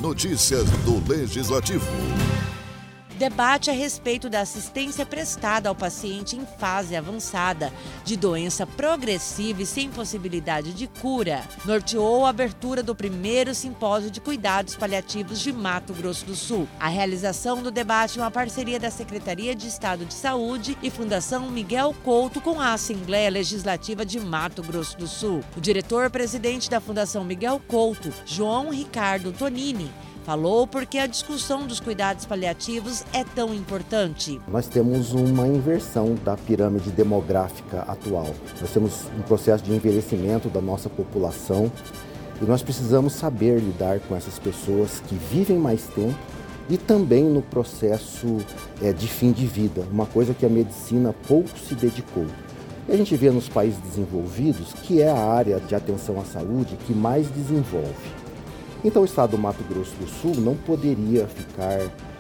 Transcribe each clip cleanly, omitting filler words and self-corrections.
Notícias do Legislativo. Debate a respeito da assistência prestada ao paciente em fase avançada de doença progressiva e sem possibilidade de cura norteou a abertura do primeiro simpósio de cuidados paliativos de Mato Grosso do Sul. A realização do debate é uma parceria da Secretaria de Estado de Saúde e Fundação Miguel Couto com a Assembleia Legislativa de Mato Grosso do Sul. O diretor-presidente da Fundação Miguel Couto, João Ricardo Tonini, falou porque a discussão dos cuidados paliativos é tão importante. Nós temos uma inversão da pirâmide demográfica atual. Nós temos um processo de envelhecimento da nossa população e nós precisamos saber lidar com essas pessoas que vivem mais tempo e também no processo de fim de vida, uma coisa que a medicina pouco se dedicou. E a gente vê nos países desenvolvidos que é a área de atenção à saúde que mais desenvolve. Então o Estado do Mato Grosso do Sul não poderia ficar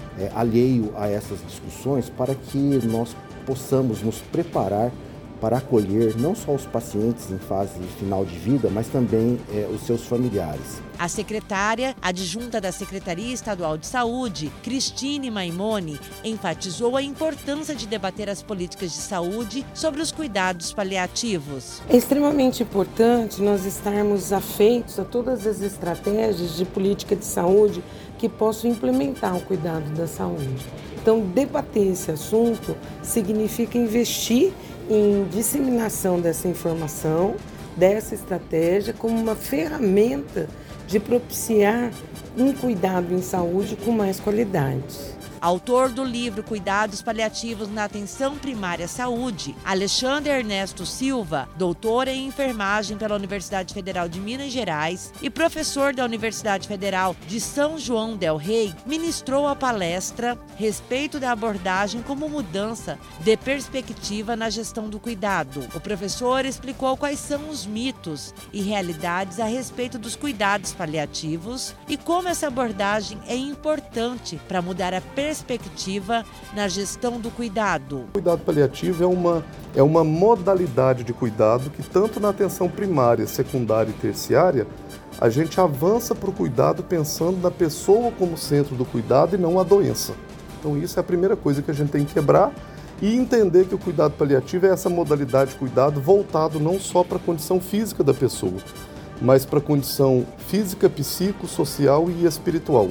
alheio a essas discussões para que nós possamos nos preparar para acolher não só os pacientes em fase final de vida, mas também os seus familiares. A secretária adjunta da Secretaria Estadual de Saúde, Cristine Maimone, enfatizou a importância de debater as políticas de saúde sobre os cuidados paliativos. É extremamente importante nós estarmos afeitos a todas as estratégias de política de saúde que possam implementar o cuidado da saúde. Então, debater esse assunto significa investir em disseminação dessa informação, dessa estratégia, como uma ferramenta de propiciar um cuidado em saúde com mais qualidade. Autor do livro Cuidados Paliativos na Atenção Primária à Saúde, Alexandre Ernesto Silva, doutor em enfermagem pela Universidade Federal de Minas Gerais e professor da Universidade Federal de São João del Rei, ministrou a palestra Respeito da abordagem como mudança de perspectiva na gestão do cuidado. O professor explicou quais são os mitos e realidades a respeito dos cuidados paliativos e como essa abordagem é importante para mudar a perspectiva na gestão do cuidado. O cuidado paliativo é uma modalidade de cuidado que tanto na atenção primária, secundária e terciária, a gente avança para o cuidado pensando na pessoa como centro do cuidado e não a doença. Então isso é a primeira coisa que a gente tem que quebrar e entender que o cuidado paliativo é essa modalidade de cuidado voltado não só para a condição física da pessoa, mas para a condição física, psicossocial e espiritual.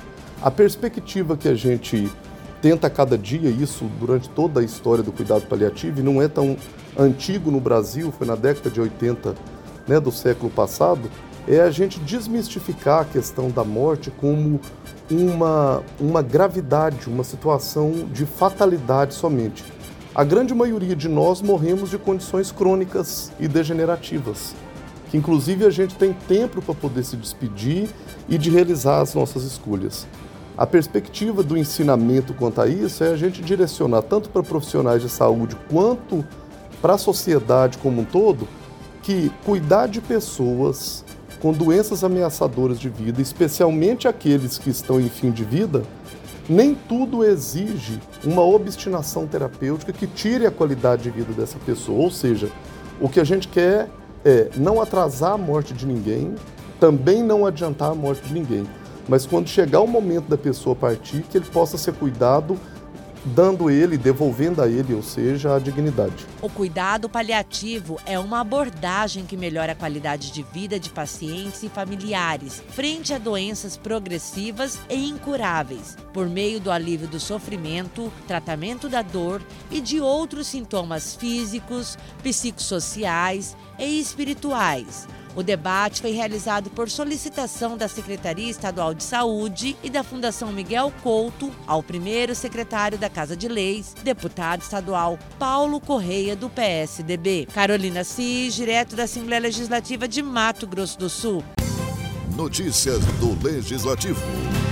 A perspectiva que a gente tenta a cada dia, isso durante toda a história do cuidado paliativo, e não é tão antigo no Brasil, foi na década de 80 do século passado, é a gente desmistificar a questão da morte como uma gravidade, uma situação de fatalidade somente. A grande maioria de nós morremos de condições crônicas e degenerativas, que inclusive a gente tem tempo para poder se despedir e de realizar as nossas escolhas. A perspectiva do ensinamento quanto a isso é a gente direcionar tanto para profissionais de saúde quanto para a sociedade como um todo, que cuidar de pessoas com doenças ameaçadoras de vida, especialmente aqueles que estão em fim de vida, nem tudo exige uma obstinação terapêutica que tire a qualidade de vida dessa pessoa. Ou seja, o que a gente quer é não atrasar a morte de ninguém, também não adiantar a morte de ninguém. Mas quando chegar o momento da pessoa partir, que ele possa ser cuidado, devolvendo a ele, ou seja, a dignidade. O cuidado paliativo é uma abordagem que melhora a qualidade de vida de pacientes e familiares frente a doenças progressivas e incuráveis, por meio do alívio do sofrimento, tratamento da dor e de outros sintomas físicos, psicossociais e espirituais. O debate foi realizado por solicitação da Secretaria Estadual de Saúde e da Fundação Miguel Couto ao primeiro secretário da Casa de Leis, deputado estadual Paulo Correia, do PSDB. Carolina Cis, direto da Assembleia Legislativa de Mato Grosso do Sul. Notícias do Legislativo.